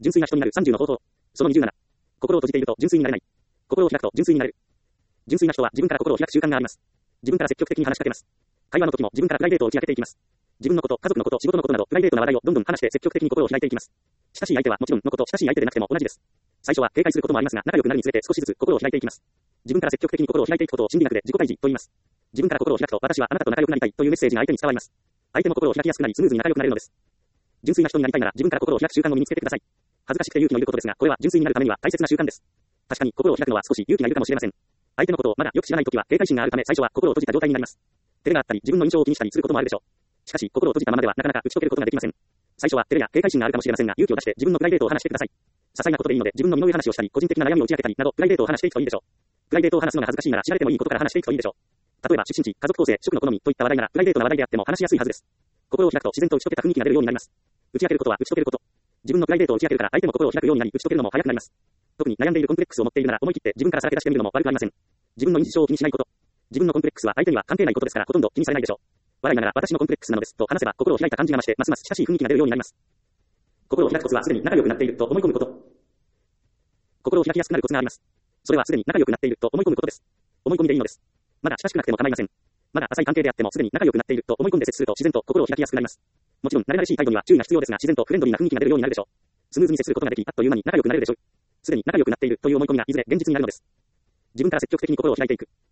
純粋な人になる30の方法。その27。心を閉じていると純粋になれない。心を開くと純粋になれる。純粋な人は自分から心を開く習慣があります。自分から積極的に話しかけます。会話の時も自分からプライベートを打ち明けていきます。自分のこと、家族のこと、仕事のことなど、プライベートな話題をどんどん話して積極的に心を開いていきます。親しい相手はもちろんのこと、親しい相手でなくても同じです。最初は警戒することもありますが、仲良くなるにつれて少しずつ心を開いていきます。自分から積極的に心を開いていくことを心理学で自己開示と言います。自分から心を開くと、私はあなたと仲良くなりたいというメッセージが相手に伝わります。相手も心を開きやすくなり、スムーズに仲良くなれるのです。純粋な人になりたいなら、自分から心を開く習慣を身につけてください。恥ずかしくて勇気のいることですが、これは純粋になるためには大切な習慣です。確かに心を開くのは少し勇気がいるかもしれません。相手のことをまだよく知らないときは警戒心があるため、最初は心を閉じた状態になります。照れがあったり、自分の印象を気にしたりすることもあるでしょう。しかし、心を閉じたままではなかなか打ち解けることができません。最初は照れや警戒心があるかもしれませんが、勇気を出して自分のプライベートを話してください。些細なことでいいので、自分の身の上話をしたり、個人的な悩みを打ち明けたりなど、プライベートを話していくといいでしょう。プライベートを話すのが恥ずかしいなら、知られてもいいことから話していくといいでしょう。例えば、出身地、家族構成、食の好みといった話題なら、プライベートな話題であっても話しやすいはずです。心を開くと自然と打ち解けた雰囲気が出るようになります。打ち明けることは打ち解けること。自分のプライベートを打ち明けるから相手も心を開くようになり、打ち解けるのも早くなります。特に悩んでいるコンプレックスを持っているなら、思い切って自分からさらけ出してみるのも悪くありません。自分の印象を気にしないこと。自分のコンプレックスは相手には関係ないことですから、ほとんど気にされないでしょう。笑いながら私のコンプレックスなのですと話せば、心を開いた感じが増して、ますます親しい雰囲気が出るようになります。心を開くコツはすでに仲良くなっていると思い込むこと。心を開きやすくなるコツがあります。それはすでに仲良くなっていると思い込むことです。思い込みでいいのです。まだ親しくなくても構いません。まだ浅い関係であってもすでに仲良くなっていると思い込んで接すると自然と心を開きやすくなります。もちろん慣れ慣れしい態度には注意が必要ですが、自然とフレンドリーな雰囲気が出るようになるでしょう。スムーズに接することができ、あっという間に仲良くなれるでしょう。すでに仲良くなっているという思い込みがいずれ現実になるのです。自分から積極的に心を開いていく。